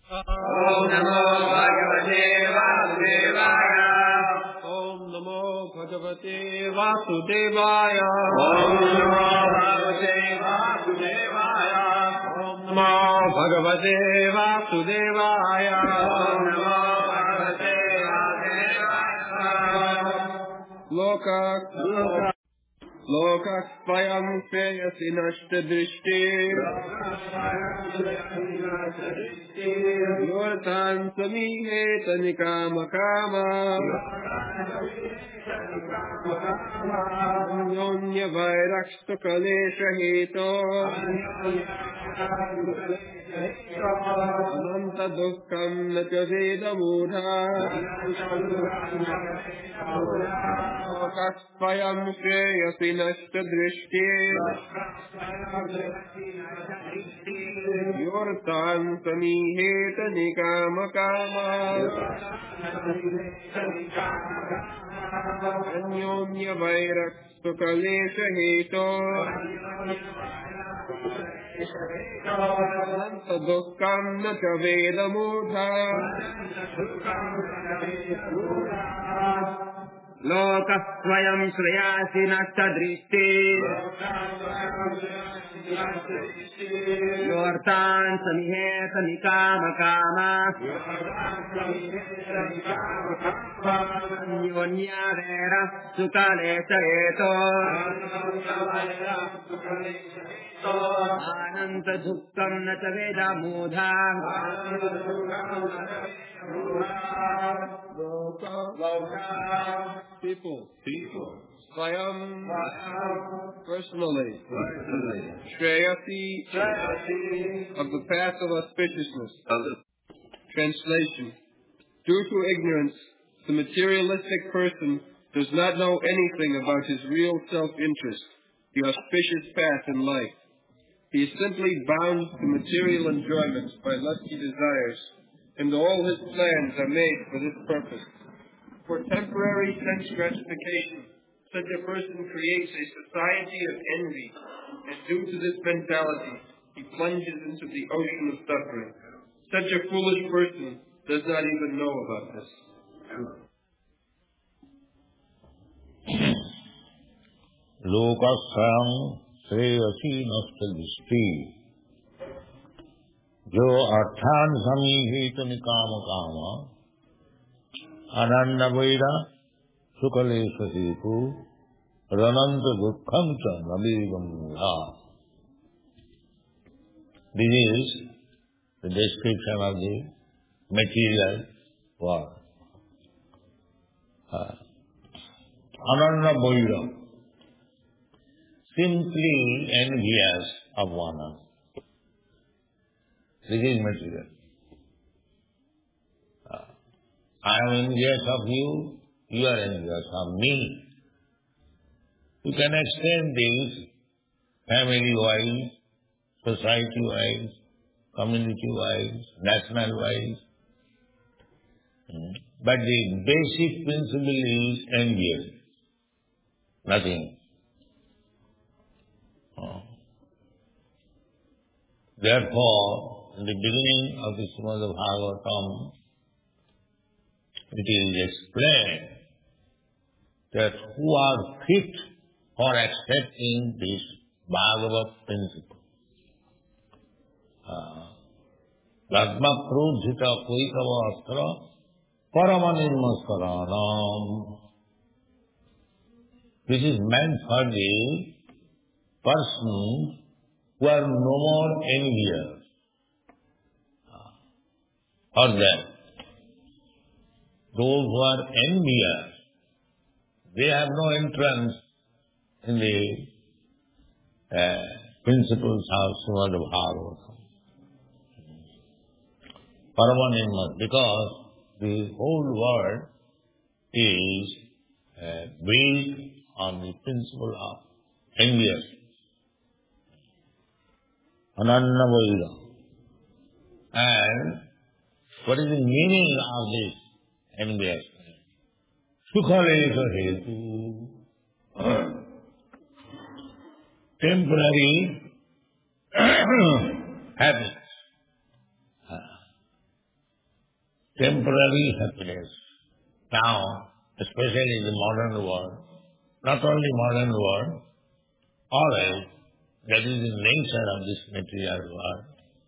Om Namo Bhagavate Vasudevaya. Om Namo Bhagavate Vasudevaya. Om Namo Bhagavate Vasudevaya. Om Namo Bhagavate Vasudevaya. Om Namo Bhagavate Vasudevaya. Lokasvayam preyasi nashta drishti. Yortan samihe tanikama kama. Anyonya vairashtu kalesha heto. Ananta dukkam natya veda mudha. Lokasvayam preyasi nashta drishti. Yortan samihe tanikama kama. Anyonya vairashtu kalesha heto. Ananta dukkam natya veda mudha. Lokasvayam shreyasi nashta drishti. Yortan samiheta nikama kama. Anyonya vera sukalesha heto. Ananta dukkam natya veda mudha. People. Swayam, personally. Shreyasi, of the path of auspiciousness. Translation. Due to ignorance, the materialistic person does not know anything about his real self-interest, the auspicious path in life. He is simply bound to material enjoyments by lusty desires, and all his plans are made for this purpose. For temporary sense gratification, such a person creates a society of envy, and due to this mentality, he plunges into the ocean of suffering. Such a foolish person does not even know about this. लोकस्वयं Shreyasi नष्ट दृष्टि जो अर्थान समीहित निकाम काम अनन्न वैरा सुकलेश हेतु रनंत दुखम च नवीगम मूला. This is the description of the material world. Ananya Vaira, simply envious of one another. This is material. I am envious of you, you are envious of me. You can extend this family-wise, society-wise, community-wise, national-wise. But the basic principle is envious. Nothing. Therefore, in the beginning of the Srimad Bhagavatam, it is explained that who are fit for accepting this Bhagavad principle. Dharma prudhita koitava atra paramanirmaskaranam. This is meant for the persons who are no more envious. For them, those who are envious, they have no entrance in the principles of Srimad Bhagavatam. Paramanirmas, because the whole world is based on the principle of envious. Ananya Vaira. And what is the meaning of this envious? Sukhalesa hetu. Temporary happiness. temporary happiness. Now, especially in the modern world, not only modern world, always, that is the nature of this material world.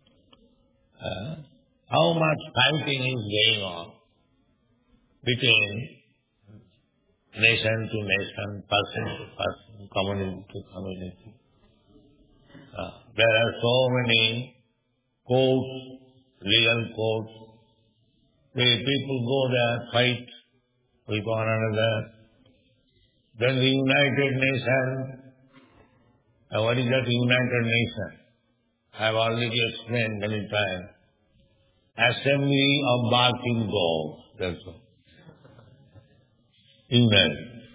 How much fighting is going on between nation to nation, person to person, community to community. There are so many courts, legal courts. The people go there, fight with one another. Then the United Nations, what is that United Nations? I have already explained many times. Assembly of barking dogs, that's all. Unite.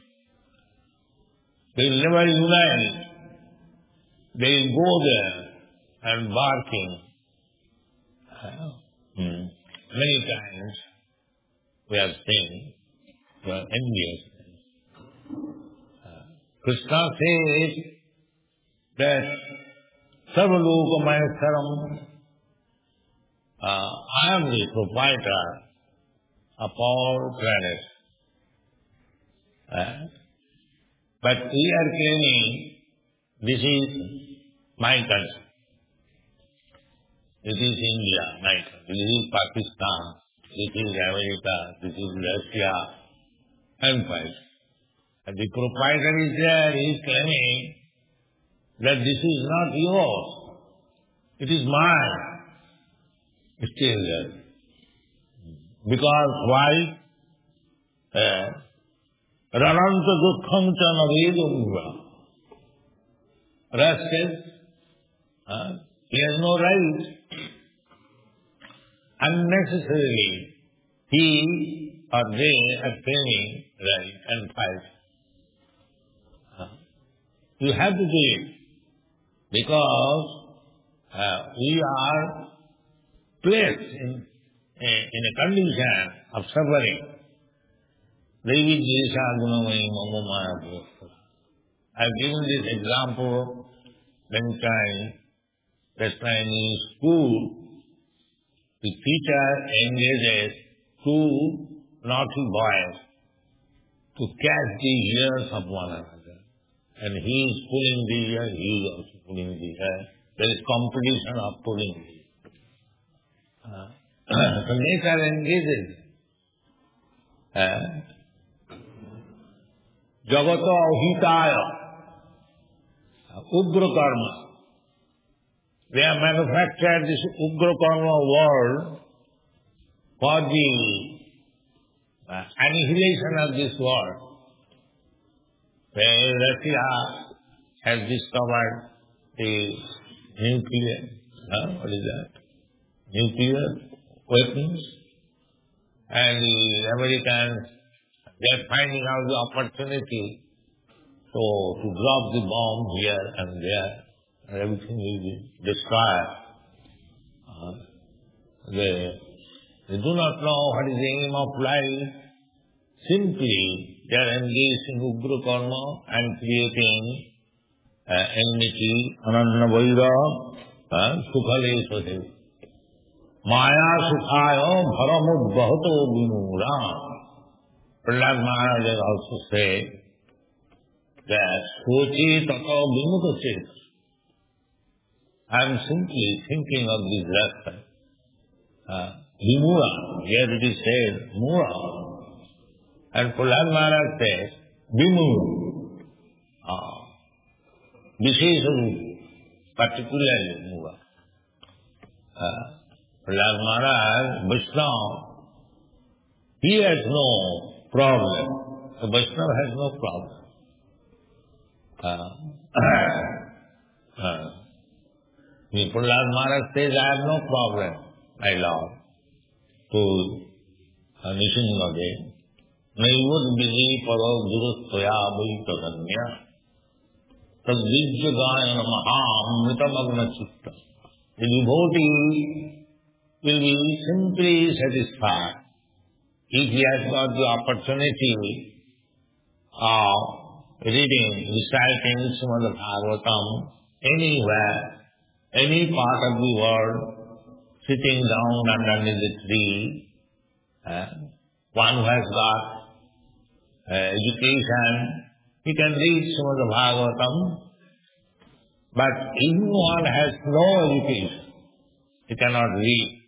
They will never unite. They will go there and barking. Many times we have seen, we are envious. Krishna says that Sarvaloka Mahesaram, I am the proprietor of all planets. But we are claiming this is my country. This is India, my country. This is Pakistan. This is America. This is Russia. And five. And the proprietor is there. He is claiming that this is not yours. It is mine. Still there. Because why? Rananta dukkham cha navedumva. Rascal, he has no right. Unnecessarily, he or they are claiming right and fight. You have to do it because we are placed in a condition of suffering. Devi Jesa Gunamaya Mamamaya. I have given this example many times that in school, the teacher engages two naughty boys to catch the ears of one another. And he is pulling the ear, he is also pulling the ear. There is competition of pulling the ear. So nature engages. Jagata Ahitaya. Ugra Karma. They have manufactured this Ugra Karma world for the annihilation of this world. Russia has discovered the nuclear, what is that? Nuclear weapons. And the Americans, they are finding out the opportunity to drop the bomb here and there, and everything will be destroyed. They do not know what is the aim of life. Simply, they are engaged in Ugra Karma and creating enmity, Ananna Vaira, Sukhale Sade. Maya Sukhaya Bharamud Bahato Vinura. Prahlad Maharaj has also said that Sochi Tato Vimuta Chit. I am simply thinking of this rasa. Vimura, here it is said, Mura. And Prahlad Maharaj says, Vimu. This is particularly Mura. Prahlad Maharaj, Vaishnava, he has no problem. The Vaishnava has no problem. Prahlad Maharaj says, I have no problem, my Lord, to Nishinade. Naivud Biji Paro Durustoya Vaitaganya. Tadvijya Gayana Maham Mitamagna Chitta. The devotee will be simply satisfied if he has got the opportunity of reading, reciting Srimad Bhagavatam anywhere, any part of the world, sitting down underneath the tree, One who has got education, he can read Srimad Bhagavatam, but if one has no education, he cannot read.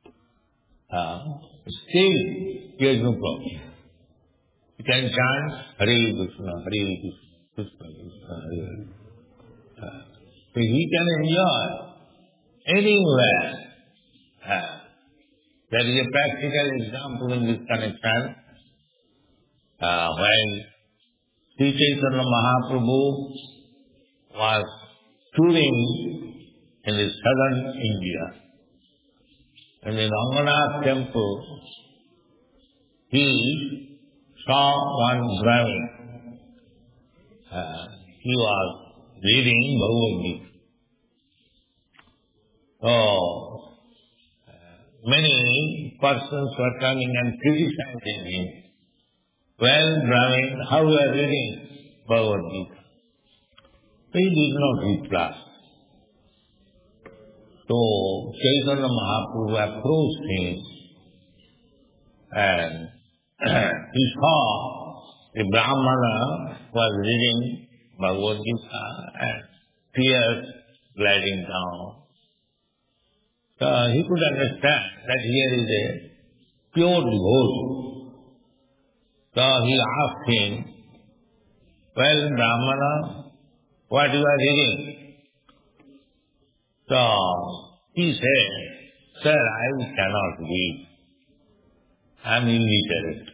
Still, he has no problem. He can chant Hare Krishna, Hare Krishna, Krishna Krishna, Hare Hare. So he can enjoy anywhere. There is a practical example in this connection. When Sri Chaitanya Mahaprabhu was touring in the southern India, in the Ranganath temple, he saw one Brahmin. He was reading Bhagavad Gita. So, many persons were coming and criticizing him. Well, Brahmin, how you are reading Bhagavad Gita? He did not reply. So, Chaitanya Mahaprabhu approached him and he saw the Brahmana was reading Bhagavad Gita and tears gliding down. So he could understand that here is a pure devotee. So he asked him, well, Brahmana, what you are reading? So he said, sir, I cannot read. I am illiterate.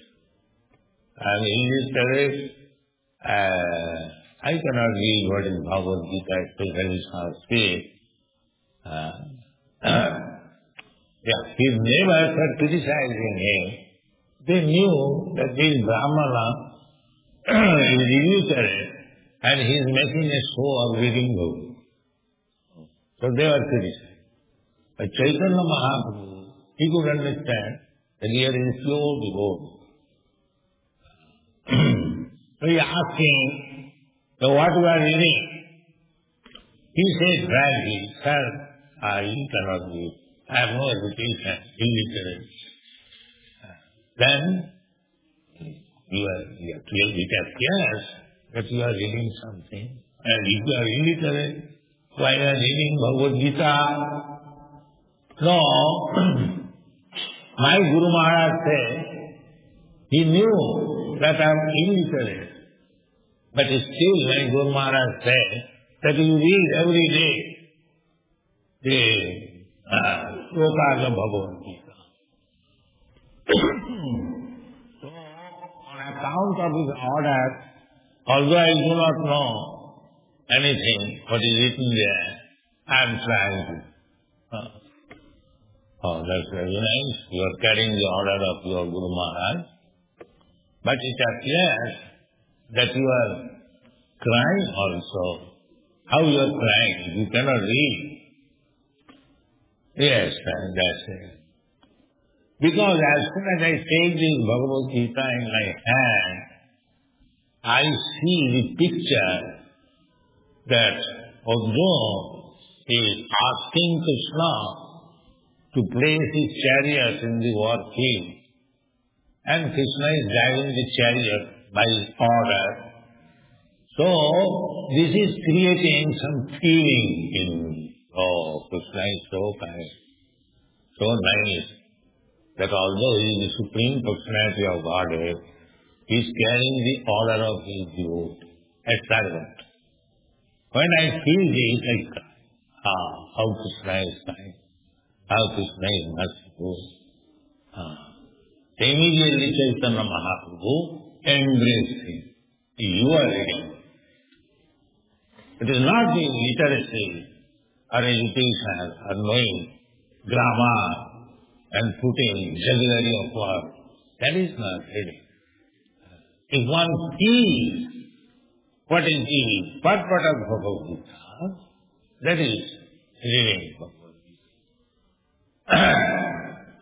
I cannot read what is Bhagavad Gita, especially Sanskrit. His neighbors were criticizing him. They knew that this Brahmana is illiterate and he is making a show of reading Bhagavad. So they were criticizing. But Chaitanya Mahaprabhu, he could understand that here is pure devotee. So he asked him, so what you are reading? He said badly, sir, I cannot read. I have no education, illiterate. Then you have cares that you are reading something. And if you are illiterate, why you are reading Bhagavad Gita? No. My Guru Maharaj said, he knew that I am illiterate. But still, my Guru Maharaj said that you read every day the slokas of Bhagavad Gita. So, on account of his order, although I do not know anything what is written there, I am trying to. That's very nice. You are carrying the order of your Guru Maharaj. But it appears that you are crying also. How you are crying? You cannot read. Yes, that's it. Because as soon as I take this Bhagavad Gita in my hand, I see the picture that although he is asking Krishna to place his chariot in the war field, and Krishna is driving the chariot by his order, so this is creating some feeling in me. Oh, Krishna is so kind, so nice, that although he is the Supreme Personality of Godhead, he is carrying the order of his devotee as servant. When I feel this, I cry, how Krishna is kind, how Krishna is merciful. Immediately Chaitanya Mahaprabhu embraced him. You are reading. It is not the literacy or education or knowing grammar and putting jugglery of words. That is not reading. If one sees what is the purport of Bhagavad Gita, that is reading Bhagavad Gita.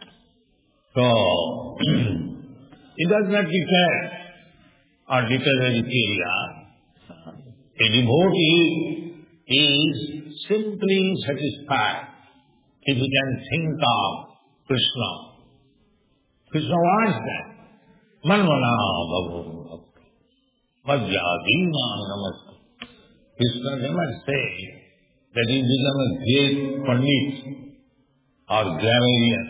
So, it does not depend on literary area. A devotee is simply satisfied if he can think of Krishna Krishna wants that. Manmana bhavo madhyadina namaste. Krishna never say that he become a great pandit or grammarian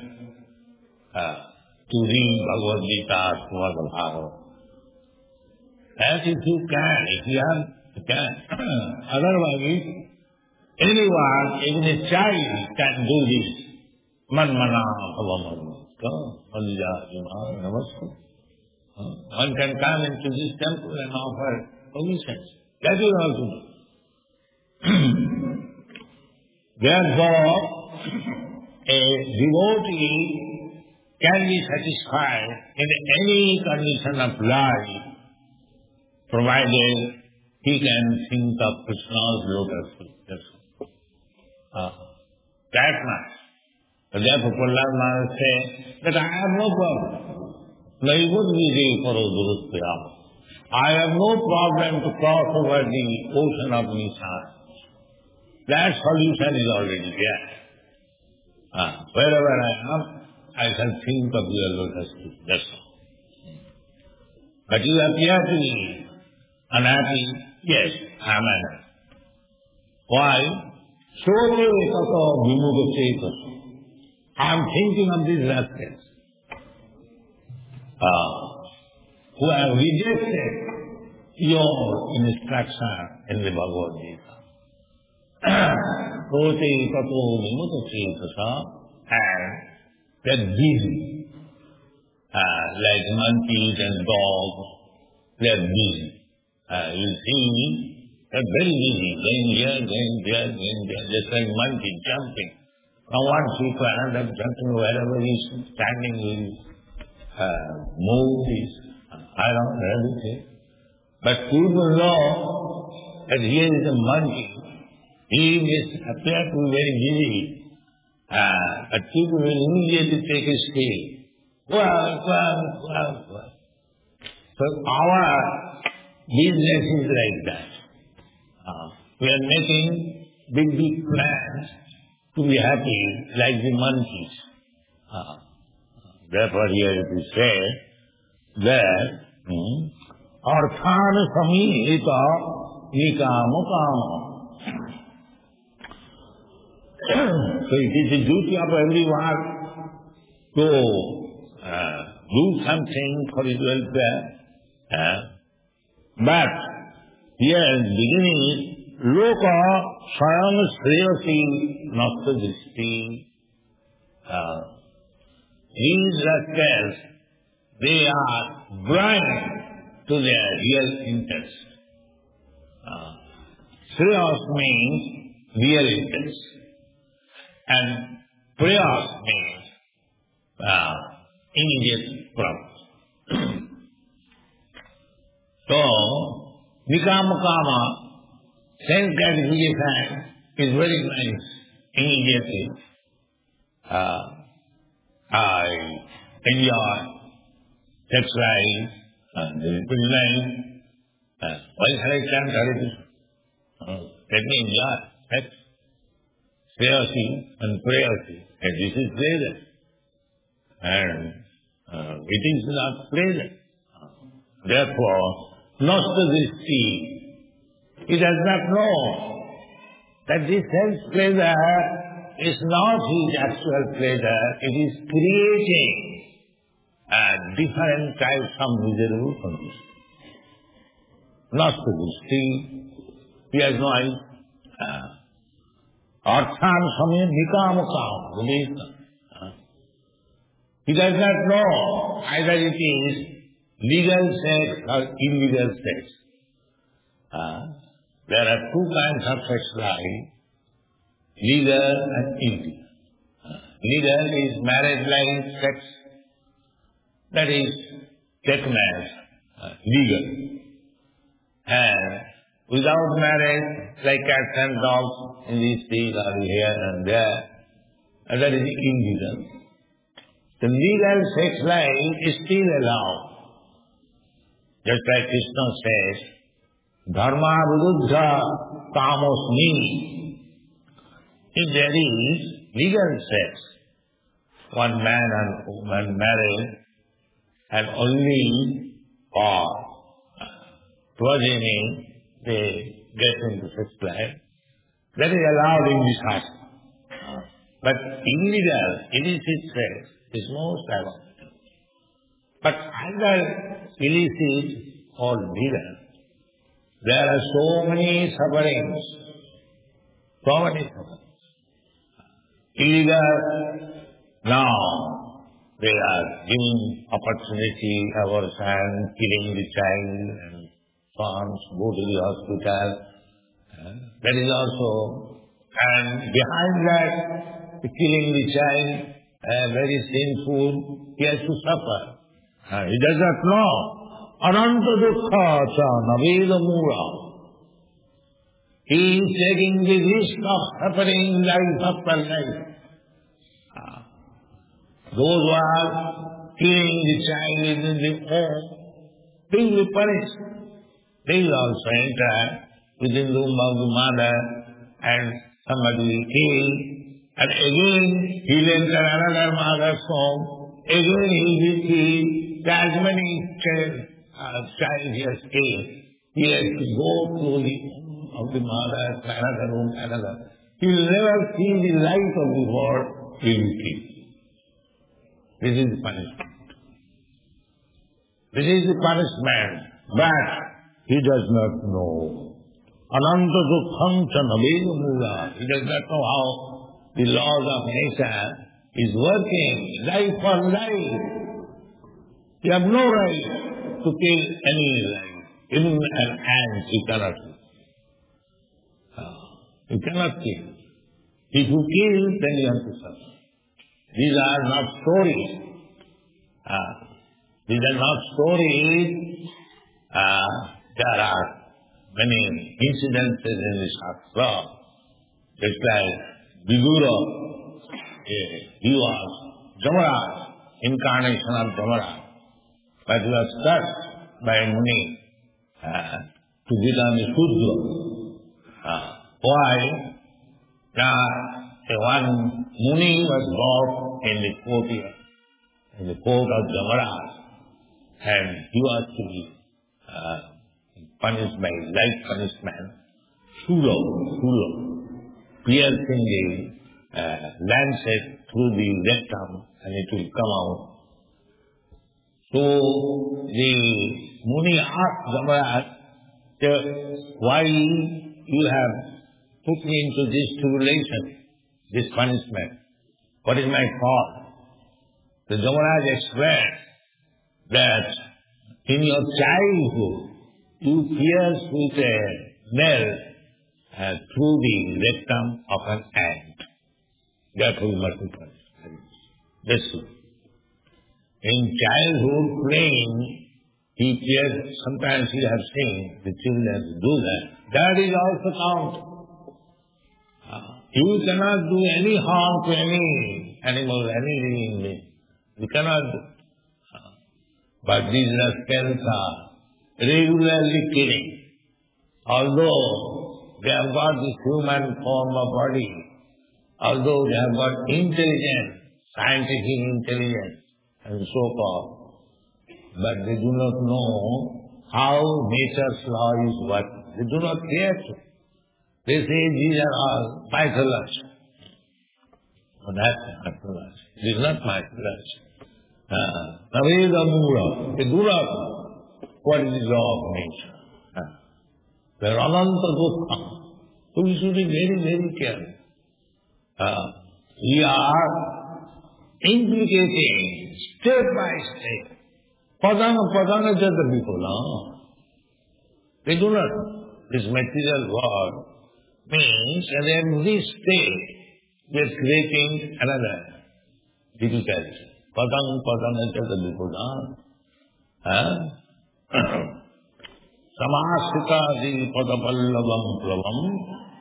to read Bhagavad Gita or Srimad Bhagavatam. That if you can, you can. Otherwise, anyone, even a child, can do this. Manmana bhava madhyadina namaste. One can come into this temple and offer obeisance. That is also do. Therefore, a devotee can be satisfied in any condition of life, provided he can think of Krishna's lotus feet. That much. But therefore, Prahlad Maharaj said that I have no problem. I have no problem to cross over the ocean of Nissan. That solution is already there. Wherever I am, I shall think of your lotus feet. That's all. But you appear to be unhappy. Yes, I am unhappy. Why? I am thinking of these rascals who have rejected your instruction in the Bhagavad Gita. And they're busy, like monkeys and dogs, they're busy. You see, they're very busy, going here, going there, just like monkey jumping from one tree to another, jumping wherever he's standing, will move his iron and everything. But people know that here is a monkey. He may appear to be very busy, but people will immediately take his tail. Well. So our business is like that. We are making big plans to be happy like the monkeys. Therefore here it is said that arthan samihita nikamukama. So it is the duty of everyone to do something for his welfare. But here in the beginning, loka swayam shreyasi nasta drishti. These rascals, they are blind to their real interest. Shreyas means real interest. And prayas means immediate profit. So, nikamukama, sense gratification is very nice immediately. I enjoy sex life, and the good life. Why shall I chant Hare Krishna? Let me enjoy sex. Prayasi and prayasi. And this is pleasant. And it is not pleasant. Therefore, nasta drishti. He does not know that this sense pleasure is not his actual pleasure. It is creating different types of miserable conditions. Nasta drishti. He has no idea. Arthan samay nikamukam. He does not know either it is legal sex or illegal sex. There are two kinds of sex life, legal and illegal. Legal is marriage-like sex, that is taken as legal. And without marriage, like cats and dogs in the street or here and there, that is illegal. The legal sex life is still allowed. Just like Krishna says, dharma viruddha tamosmi. If there is legal sex, one man and woman married and only for progeny they get into sex life. That is allowed in this Shastra. But illegal, illicit sex is most abominable. But either illicit or legal, there are so many sufferings. So many sufferings. Illegal, now they are giving opportunity, abortion, killing the child, and so on, go to the hospital. That is also, and behind that, the killing the child, very sinful, he has to suffer. He does not know. Ananta dukkha cha naveda mura. He is taking the risk of suffering life after life. Those who are killing the child in the home, they will be punished. They will also enter within the womb of the mother and somebody will kill. And again he will enter another mother's home. Again he will kill. As many child he has killed. He has to go through the womb of the mother, another womb, another. He will never see the light of the world. He will kill. This is the punishment. This is the punishment. But he does not know. Ananta dukkham cha naveda mula. He does not know how the laws of nature is working, life for life. You have no right to kill any life. Even an ant you cannot kill. You cannot kill. If you kill, then you have to suffer. These are not stories. These are not stories. There are many incidences in the Shastra. Just like Vidura, he was Jamaraj, incarnation of Jamaraj. But he was cursed by Muni to become a Shudra. Why? One Muni was brought in the courtyard, in the court of Jamaraj, and he was to be punished by life punishment, Shulo, piercing the lancet through the rectum, and it will come out. So the Muni asked Jamaraj, why you have put me into this tribulation, this punishment? What is my fault? The Jamaraj explained that in your childhood, you pierced with a nail through the rectum of an ant. Therefore you must be punished. That's it. In childhood playing, he pierced, sometimes you have seen the children do that. That is also count. You cannot do any harm to any animal, any living being. You cannot do. But these rascals are regularly killing. Although they have got this human form of body, although they have got intelligence, scientific intelligence, and so forth, but they do not know how nature's law is working. They do not care to. They say these are all mythology. No, that's mythology. This is not mythology. Naveda Mura. They do not know what is the law of nature. They are ananta dukkha. So we should be very, very careful. We are implicating step by step. Padana jata people. They do not know. This material world means at every stage we are creating another difficulty. Padana jata people. Samasita di padapallavam pravam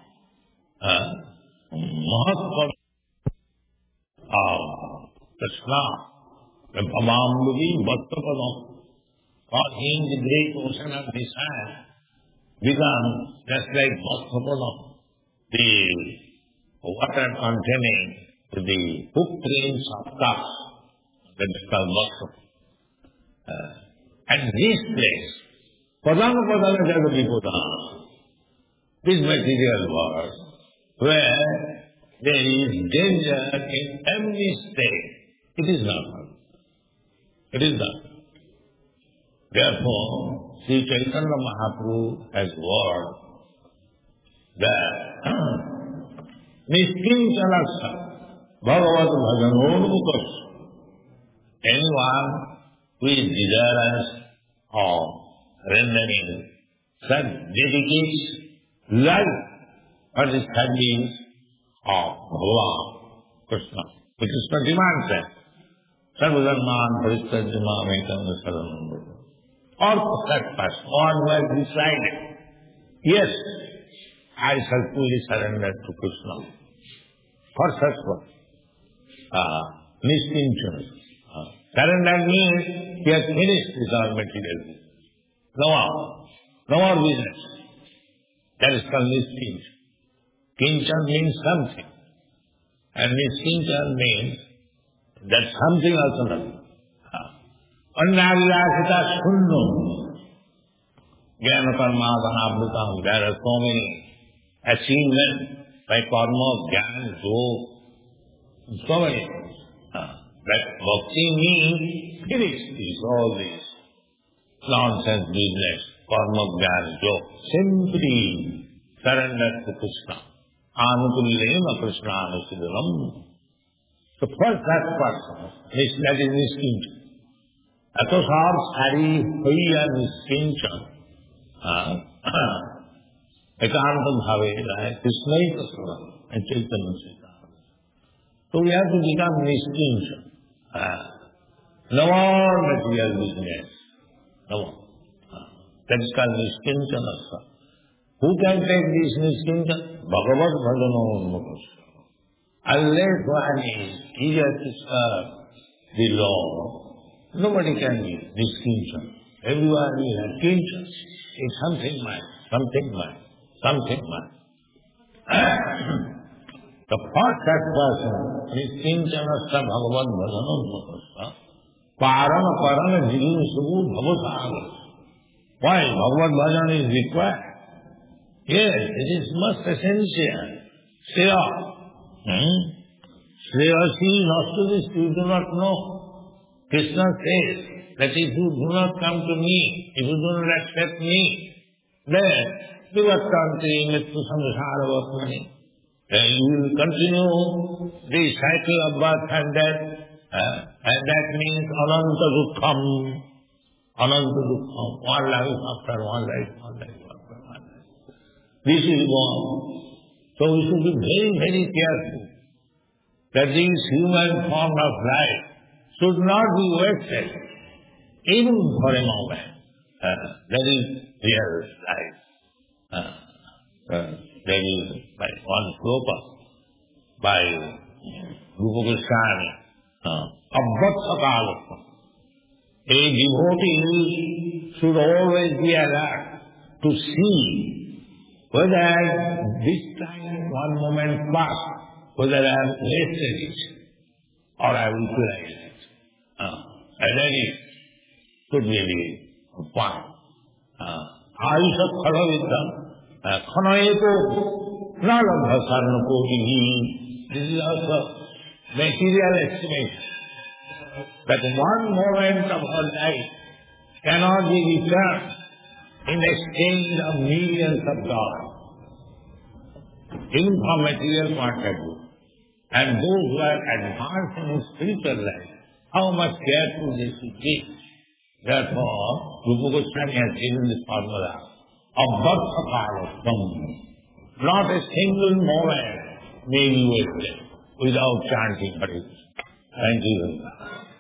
mahatpad Krishna Pamambuvi Bhattapadam. God in the great ocean of desire becomes just like Bhattapadam, the water containing the hook trains of cups, that is called Bhattapadam. At this place, Padana Padana Jagadiputa, this material world, where there is danger in every state, it is not. It is not. Therefore, Sri Chaitanya Mahaprabhu has warned that Niskinchalasya Bhagavad Bhajanodmukas, anyone who is desirous of rendering such dedicates life for the service of Bhagavan Krishna. Which is Krishna said, Sarvadharman Paristajama Mekam Saranam. Or that person, or who has decided, yes, I shall fully surrender to Krishna. For such one, Niskinchana. Surrender means he has finished his all material business. No more business. That is called Niskinchana. Kinchan means something. And Niskinchana means that something also nothing. Annavyasita Shunnam. Jnana Paramadhanabhutam. There are so many achievements by karma, jnana, yoga, so many things. That bhakti means finish all these nonsense business, karma, jnana, yoga. Simply surrender to Krishna. Anukullena Krishna Anusidaram. So first that person, that is Niskinchana. এত সব সারি হইয়া নিশ্চিঞ্চন একান্ত ভাবে কৃষ্ণই তো Chaitanya Shriram. So we have to become nischincha. No more material business. No more. That is called nischinchana. Who can take this nischinchana? Bhagavad bhajano unmukasya. Unless one is eager to serve the Lord, nobody can be nischinchana. Everyone is a kinchana. It's something mine, something mine, something mine. The first that person is kinchanasta bhagavan bhajanam bhagavasa parana parana jivin subhu bhavasaga. Why? Bhagavad bhajan is required. Yes, it is most essential. Shreya. Shreyasi nastutis, you do not know. Krishna says that if you do not come to me, if you do not accept me, then vivattanti mittu samsara vatmani. Then you will continue the cycle of birth and death, and that means ananta dukkham. Ananta dukkham. One life after one life, one life after one life. This is wrong. So we should be very, very careful that this human form of life should not be wasted, even for a moment. That is real life. That is by one sloka, by Rupa Goswami, Abhatsakalasya. A devotee should always be alert to see whether this time, one moment passed, whether I have wasted it or I will utilize it. And that is should be a point. Ayusha Khalaviddham, Khanayeto Nalabha Sarnakodihi. This is also material estimation. That one moment of our life cannot be returned in exchange of millions of dollars. Even from material point of view. And those who are advanced in spiritual life, how much careful they should be. Therefore, Rupa Goswami has given this formula of Bhaktakalasam. Not a single moment may be wasted without chanting Hare Krishna. Thank you very much.